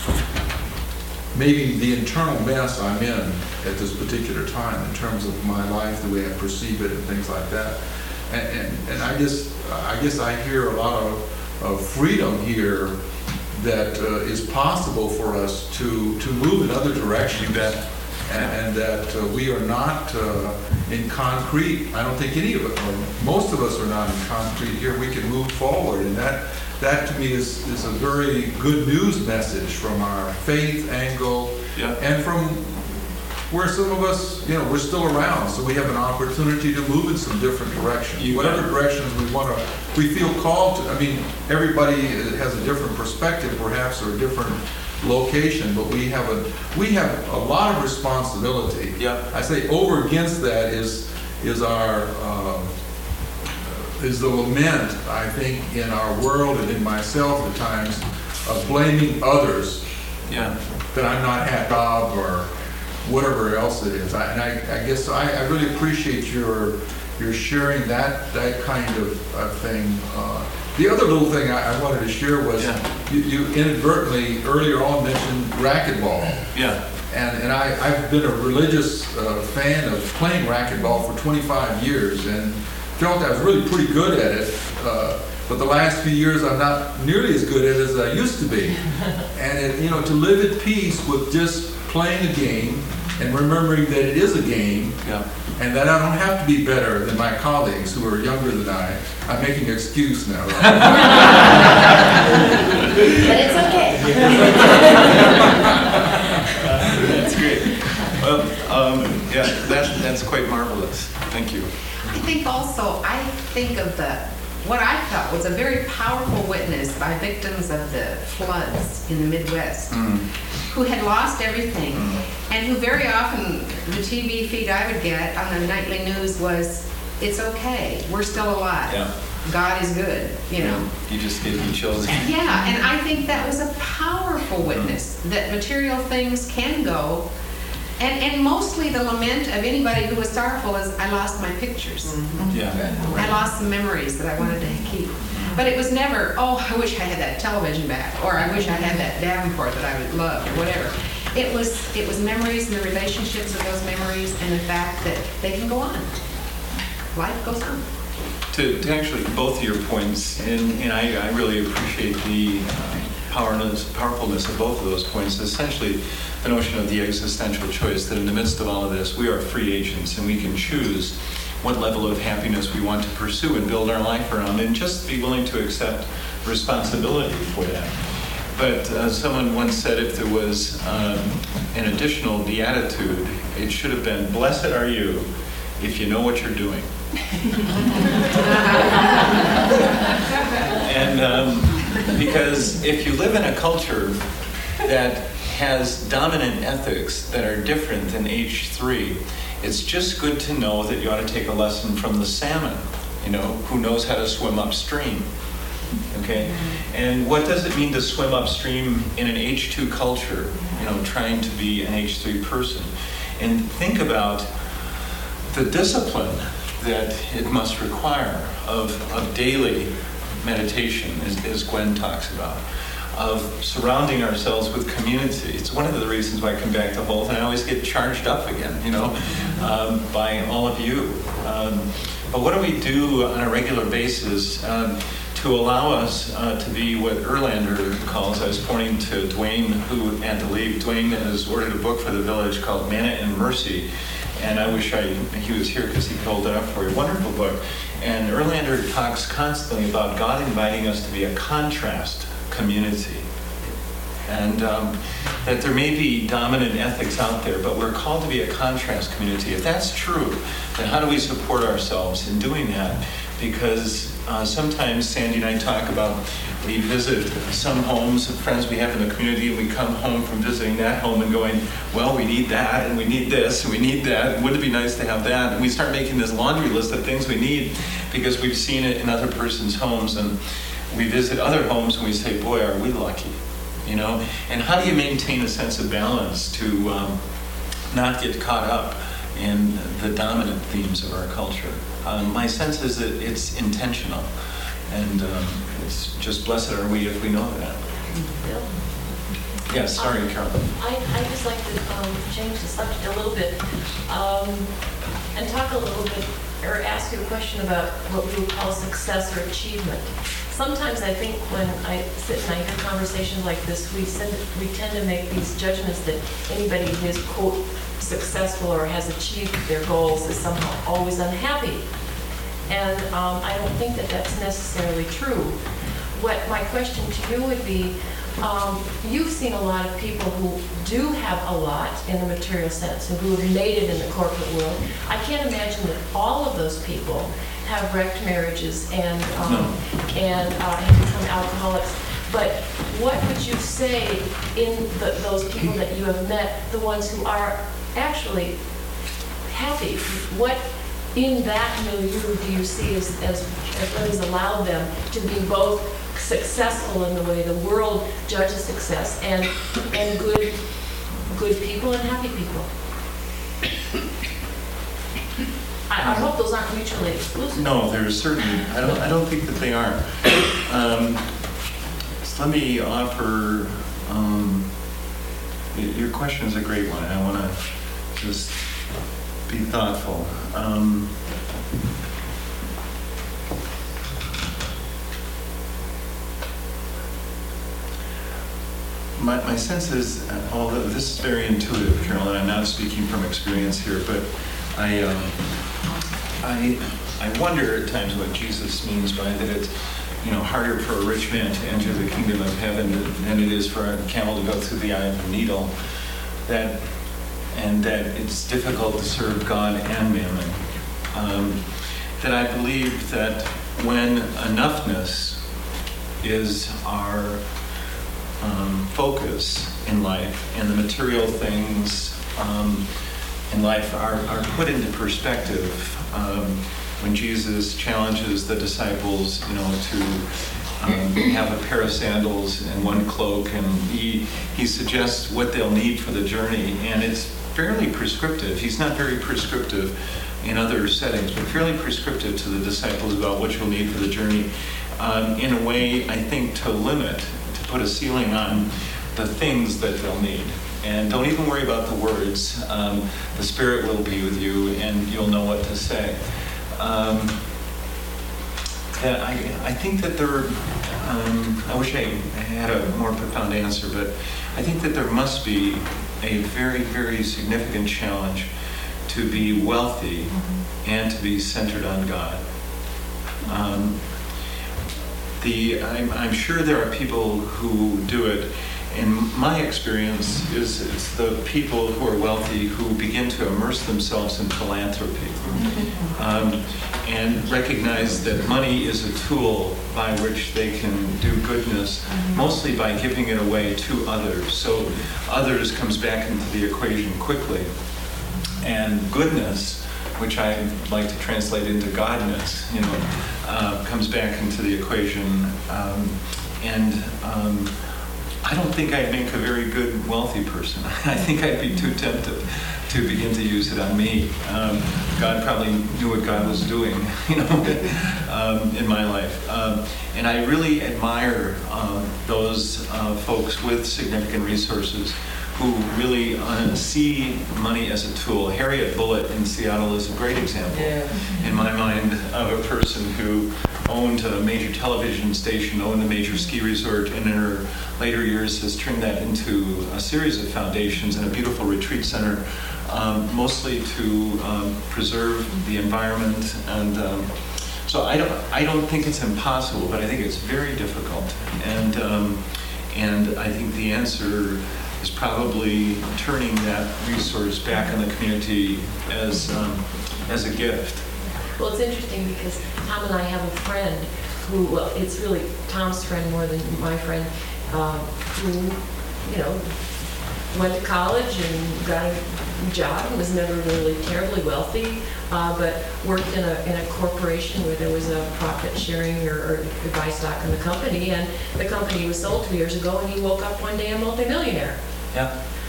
maybe the internal mess I'm in at this particular time in terms of my life, the way I perceive it, and things like that. And, and, and I just, I guess I hear a lot of, of freedom here that uh, is possible for us to, to move in other directions. You bet. And, and that uh, we are not uh, in concrete. I don't think any of us, or most of us are not in concrete here. We can move forward, and that that to me is, is a very good news message from our faith angle, yeah. and from where some of us, you know, we're still around, so we have an opportunity to move in some different directions. You Whatever bet. directions we want to, we feel called to, I mean, everybody has a different perspective perhaps, or a different location, but we have a, we have a lot of responsibility. Yeah. I say over against that is, is our, um, is the lament, I think, in our world and in myself at times, of blaming others. Yeah. That I'm not happy of, or whatever else it is. I, and I, I guess I, I really appreciate your your sharing that that kind of uh, thing. Uh, the other little thing I, I wanted to share was Yeah. you, you inadvertently earlier on mentioned racquetball. Yeah. And, and I, I've been a religious uh, fan of playing racquetball for twenty-five years and felt I was really pretty good at it. Uh, but the last few years I'm not nearly as good at it as I used to be. And it, you know, to live at peace with just playing a game and remembering that it is a game, Yeah. and that I don't have to be better than my colleagues who are younger than I. I'm making an excuse now. Right? But it's okay. That's great. Well, um, yeah, that's, that's quite marvelous. Thank you. I think also, I think of the, what I felt was a very powerful witness by victims of the floods in the Midwest, Mm. who had lost everything, and who very often, the T V feed I would get on the nightly news was, it's okay, we're still alive. Yeah. God is good, you know. You just gave me chills. Yeah, and I think that was a powerful witness, that material things can go. And, and mostly the lament of anybody who was sorrowful is, I lost my pictures. Yeah. I lost some memories that I wanted to keep. But it was never, oh, I wish I had that television back, or I wish I had that Davenport that I would love, or whatever. It was, it was memories and the relationships of those memories, and the fact that they can go on. Life goes on. To, to actually both of your points, and, and I, I really appreciate the uh, powerless, powerfulness of both of those points. Essentially, the notion of the existential choice, that in the midst of all of this, we are free agents and we can choose what level of happiness we want to pursue and build our life around, and just be willing to accept responsibility for that. But uh, someone once said, if there was um, an additional beatitude, it should have been, blessed are you if you know what you're doing. And um, because if you live in a culture that has dominant ethics that are different than H three, it's just good to know that you ought to take a lesson from the salmon, you know, who knows how to swim upstream. Okay? And what does it mean to swim upstream in an H two culture, you know, trying to be an H three person? And think about the discipline that it must require of, of daily meditation, as, as Gwen talks about, of surrounding ourselves with community. It's one of the reasons why I come back to Holt, and I always get charged up again, you know, um, by all of you. Um, but what do we do on a regular basis um, to allow us uh, to be what Erlander calls, I was pointing to Dwayne, who had to leave. Dwayne has ordered a book for the village called Manna and Mercy, and I wish I, he was here because he could hold it up for you. Wonderful book. And Erlander talks constantly about God inviting us to be a contrast community. And um, that there may be dominant ethics out there, but we're called to be a contrast community. If that's true, then how do we support ourselves in doing that? Because uh, sometimes Sandy and I talk about, we visit some homes of friends we have in the community, and we come home from visiting that home and going, well, we need that, and we need this, and we need that, and wouldn't it be nice to have that? And we start making this laundry list of things we need because we've seen it in other person's homes, and we visit other homes and we say, boy, are we lucky, you know? And how do you maintain a sense of balance to um, not get caught up in the dominant themes of our culture? Um, my sense is that it's intentional, and um, it's just blessed are we if we know that. Bill? Yes, sorry, Um, Carol. I, I just like to um, change the subject a little bit um, and talk a little bit, or ask you a question about what we would call success or achievement. Sometimes I think when I sit and I hear conversations like this, we, send, we tend to make these judgments that anybody who is, quote, successful or has achieved their goals is somehow always unhappy. And um, I don't think that that's necessarily true. What my question to you would be, um, you've seen a lot of people who do have a lot in the material sense and who have made it in the corporate world. I can't imagine that all of those people have wrecked marriages and um, and uh, have become alcoholics. But what would you say in the, those people that you have met, the ones who are actually happy? What in that milieu do you see as, as, as what has allowed them to be both successful in the way the world judges success and and good good people and happy people? I, I hope those aren't mutually exclusive. No, there's certainly, I don't, I don't think that they are. Um, so let me offer, um, y- your question is a great one. I want to just be thoughtful. Um, My, my sense is, uh, although this is very intuitive, Carolyn, I'm not speaking from experience here, but I, um, I, I wonder at times what Jesus means by that it's, you know, harder for a rich man to enter the kingdom of heaven than it is for a camel to go through the eye of a needle. That, and that it's difficult to serve God and mammon. Um, that I believe that when enoughness is our Um, focus in life, and the material things um, in life are, are put into perspective. Um, when Jesus challenges the disciples, you know, to um, have a pair of sandals and one cloak, and he he suggests what they'll need for the journey, and it's fairly prescriptive. He's not very prescriptive in other settings, but fairly prescriptive to the disciples about what you'll need for the journey. Um, in a way, I think, to limit. Put a ceiling on the things that they'll need. And don't even worry about the words. Um, the Spirit will be with you and you'll know what to say. Um, I, I think that there, um, I wish I had a more profound answer, but I think that there must be a very, very significant challenge to be wealthy and to be centered on God. Um, The, I'm, I'm sure there are people who do it. In my experience, is it's the people who are wealthy who begin to immerse themselves in philanthropy um, and recognize that money is a tool by which they can do goodness, mostly by giving it away to others. So others comes back into the equation quickly. And goodness, which I like to translate into godness, you know, uh, comes back into the equation. Um, and um, I don't think I'd make a very good wealthy person. I think I'd be too tempted to begin to use it on me. Um, God probably knew what God was doing, you know, um, in my life. Um, and I really admire uh, those uh, folks with significant resources who really uh, see money as a tool. Harriet Bullitt in Seattle is a great example, yeah. in my mind, of a person who owned a major television station, owned a major ski resort, and in her later years has turned that into a series of foundations and a beautiful retreat center, um, mostly to um, preserve the environment. And um, so I don't, I don't think it's impossible, but I think it's very difficult. And um, and I think the answer is probably turning that resource back in the community as um, as a gift. Well, it's interesting because Tom and I have a friend who, well, it's really Tom's friend more than my friend, um, who, you know, went to college and got a job and was never really terribly wealthy, uh, but worked in a in a corporation where there was a profit sharing or, or buy stock in the company, and the company was sold two years ago, and he woke up one day a multimillionaire. Yeah.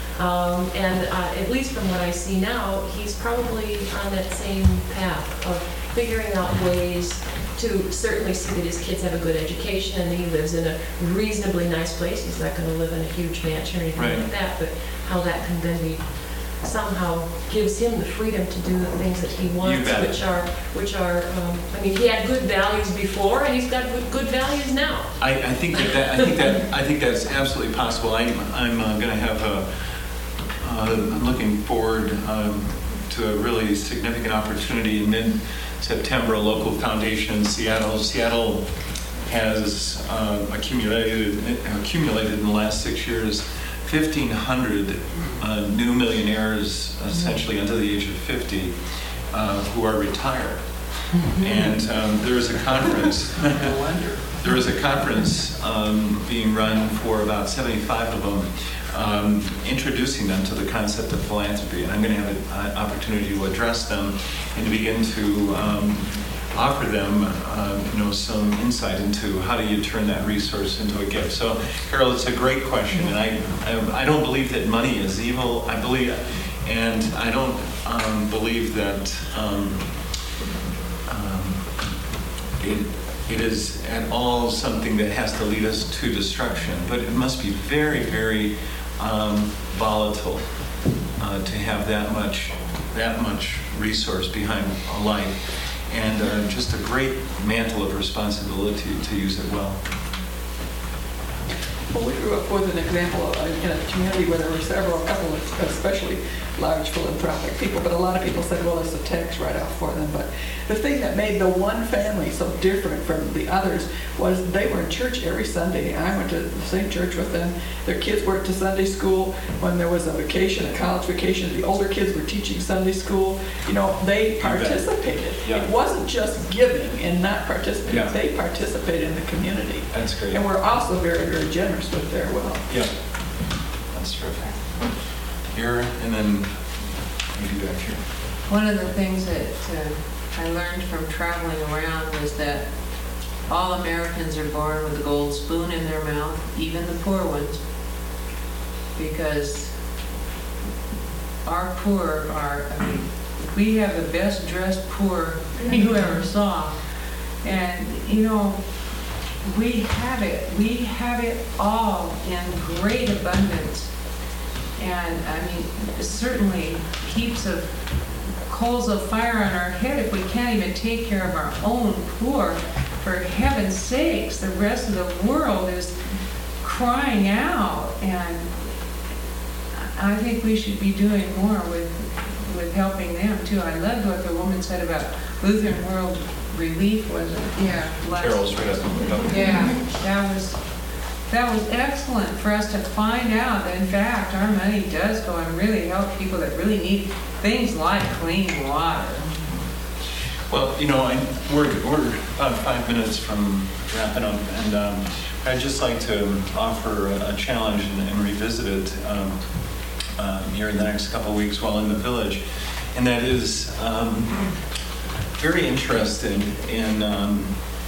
Um, and uh, at least from what I see now, he's probably on that same path of figuring out ways to certainly see that his kids have a good education and he lives in a reasonably nice place. He's not going to live in a huge mansion or anything right. like that, but how that can then be somehow gives him the freedom to do the things that he wants, which are, which are. Um, I mean, he had good values before, and he's got good, good values now. I, I think that, that I think that I think that's absolutely possible. I, I'm uh, going to have a. Uh, I'm looking forward um, to a really significant opportunity in mid-September. A local foundation in Seattle, Seattle has uh, accumulated, accumulated in the last six years fifteen hundred uh, new millionaires, essentially under the age of fifty, uh, who are retired. And um, there is a conference. No wonder. There is a conference um, being run for about seventy-five of them, um, introducing them to the concept of philanthropy. And I'm going to have an opportunity to address them and to begin to um, offer them, uh, you know, some insight into how do you turn that resource into a gift. So, Carol, it's a great question, and I, I, I don't believe that money is evil. I believe, and I don't um, believe that. Um, um, it, It is at all something that has to lead us to destruction, but it must be very, very um, volatile uh, to have that much, that much resource behind a life, and uh, just a great mantle of responsibility to use it well. Well, we grew up with an example of, in a community where there were several, a couple of especially large philanthropic people, but a lot of people said, well, it's a tax write-off for them. But the thing that made the one family so different from the others was they were in church every Sunday. I went to the same church with them. Their kids went to Sunday school. When there was a vacation, a college vacation, the older kids were teaching Sunday school. You know, they participated. Yeah. It wasn't just giving and not participating. Yeah. They participated in the community. That's great. And we're also very, very generous with their wealth. Yeah, that's terrific. Here, and then maybe back here. One of the things that uh, I learned from traveling around was that all Americans are born with a gold spoon in their mouth, even the poor ones, because our poor are, I mean, we have the best dressed poor you ever saw. And, you know, we have it. We have it all in great abundance. And, I mean, certainly heaps of coals of fire on our head if we can't even take care of our own poor. For heaven's sakes, the rest of the world is crying out. And I think we should be doing more with, with helping them, too. I loved what the woman said about Lutheran World Relief, was it? Yeah. last- Carol's right up. Yeah, that was, that was excellent for us to find out that in fact our money does go and really help people that really need things like clean water. Well, you know, I, we're, we're about five minutes from wrapping up, and um, I'd just like to offer a, a challenge and, and revisit it um, um, here in the next couple of weeks while in the village. And that is um, very interested in, um,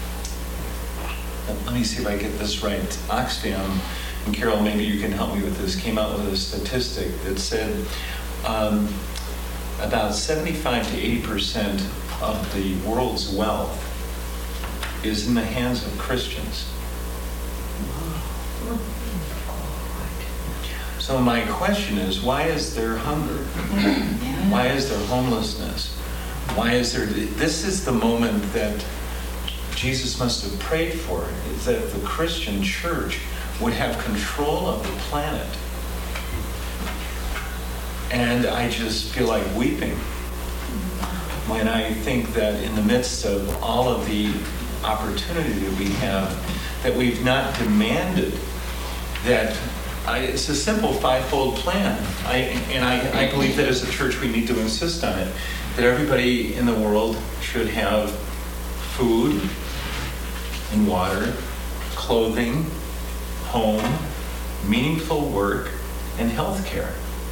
let me see if I get this right, Oxfam, and Carol, maybe you can help me with this, came out with a statistic that said um, about seventy-five to eighty percent of the world's wealth is in the hands of Christians. So my question is, why is there hunger? Why is there homelessness? Why is there, this is the moment that Jesus must have prayed for, is that the Christian church would have control of the planet. And I just feel like weeping when I think that in the midst of all of the opportunity that we have, that we've not demanded that, I, it's a simple fivefold plan. I, and I, I believe that as a church we need to insist on it, that everybody in the world should have food and water, clothing, home, meaningful work, and health care.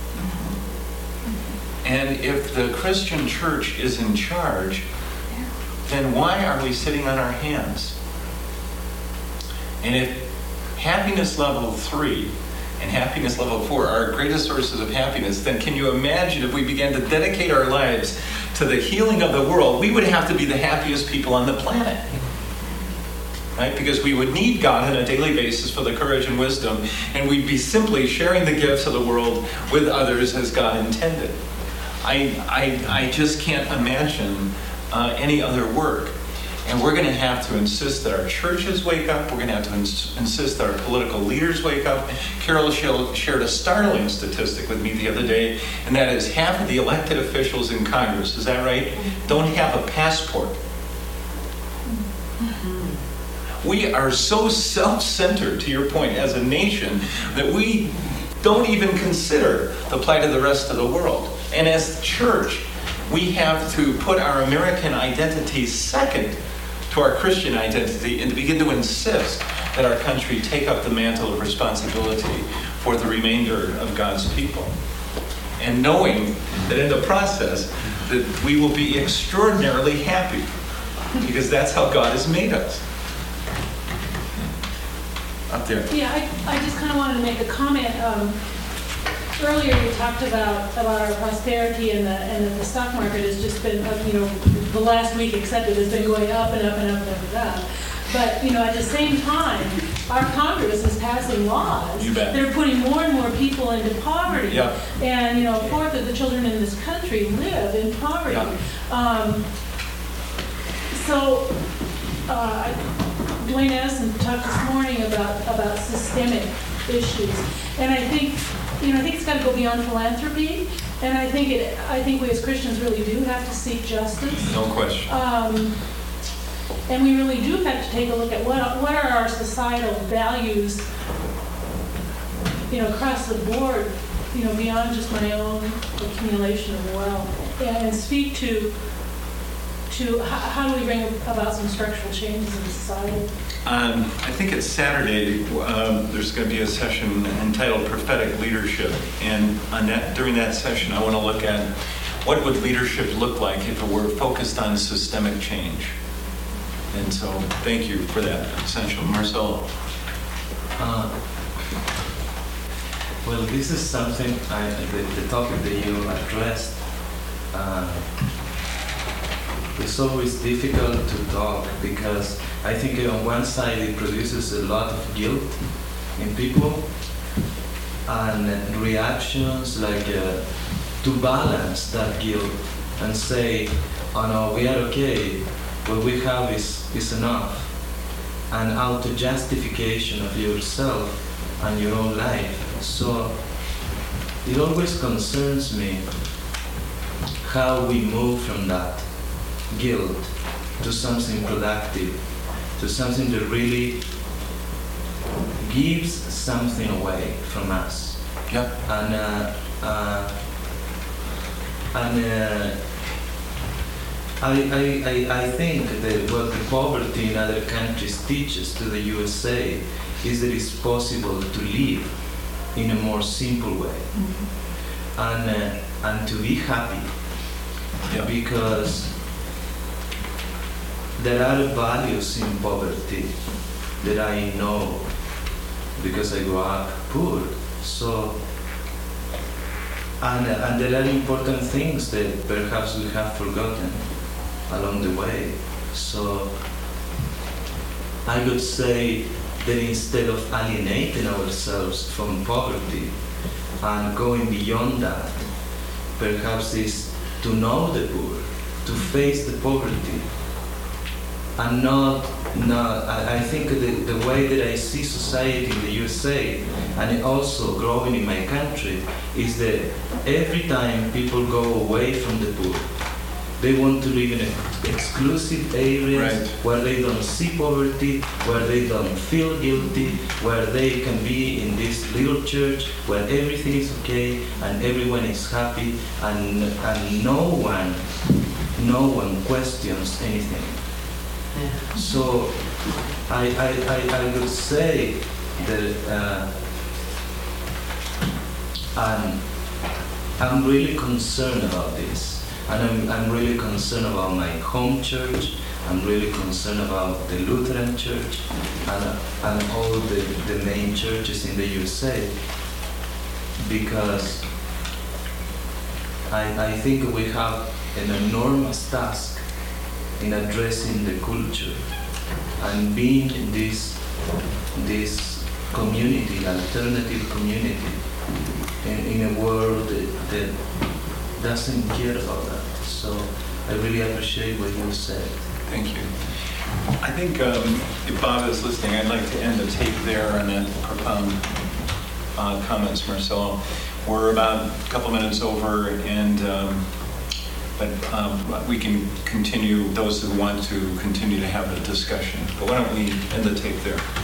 And if the Christian church is in charge, then why are we sitting on our hands? And if happiness level three and happiness level four are our greatest sources of happiness, then can you imagine if we began to dedicate our lives to the healing of the world, we would have to be the happiest people on the planet. Right? Because we would need God on a daily basis for the courage and wisdom, and we'd be simply sharing the gifts of the world with others as God intended. I, I, I just can't imagine uh, any other work. And we're going to have to insist that our churches wake up. We're going to have to ins- insist that our political leaders wake up. Carol shared a startling statistic with me the other day, and that is half of the elected officials in Congress, is that right, don't have a passport. We are so self-centered, to your point, as a nation, that we don't even consider the plight of the rest of the world. And as the church, we have to put our American identity second to our Christian identity and to begin to insist that our country take up the mantle of responsibility for the remainder of God's people. And knowing that in the process, that we will be extraordinarily happy, because that's how God has made us. Up there. Yeah, I, I just kind of wanted to make a comment. Um, earlier you talked about, about our prosperity and the, and that the stock market has just been, uh, you know, the last week accepted has been going up and up and up and up and up. But, you know, at the same time, our Congress is passing laws You bet. that are putting more and more people into poverty. Yeah. And, you know, a fourth of the children in this country live in poverty. Yeah. Um, so, uh, Dwayne Addison talked this morning about, about systemic issues. And I think, you know, I think it's got to go beyond philanthropy. And I think it, I think we as Christians really do have to seek justice. No question. Um, and we really do have to take a look at what, what are our societal values, you know, across the board, you know, beyond just my own accumulation of wealth, and speak to to how, how do we bring about some structural changes in society? Um, I think it's Saturday. Um, there's going to be a session entitled Prophetic Leadership, and on that, during that session, I want to look at what would leadership look like if it were focused on systemic change. And so, thank you for that essential, Marcelo. Uh, well, this is something I, the, the topic that you addressed. Uh, It's always difficult to talk because I think on one side it produces a lot of guilt in people and reactions like uh, to balance that guilt and say, oh no, we are okay, what we have is, is enough. And auto-justification of yourself and your own life. So it always concerns me how we move from that guilt to something productive, to something that really gives something away from us. Yeah. And uh, uh, and uh, I, I, I, I think that what the poverty in other countries teaches to the U S A is that it's possible to live in a more simple way. Mm-hmm. and uh, and to be happy. Yeah. Because there are values in poverty that I know because I grew up poor. So, and, and there are important things that perhaps we have forgotten along the way. So, I would say that instead of alienating ourselves from poverty and going beyond that, perhaps is to know the poor, to face the poverty, and not, not I, I think the, the way that I see society in the U S A, and also growing in my country, is that every time people go away from the poor, they want to live in ex- exclusive areas right. where they don't see poverty, where they don't feel guilty, where they can be in this little church where everything is okay and everyone is happy and and no one, no one questions anything. Yeah. So I, I, I, I would say that uh, I'm, I'm really concerned about this. And I'm, I'm really concerned about my home church. I'm really concerned about the Lutheran church and, and all the, the main churches in the U S A, because I, I think we have an enormous task in addressing the culture and being this, this community, alternative community, in, in a world that, that doesn't care about that. So I really appreciate what you said. Thank you. I think um, if Bob is listening, I'd like to end the tape there on that profound uh, comments, Marcelo. We're about a couple minutes over, and um, But um, we can continue, those who want to continue to have the discussion. But why don't we end the tape there?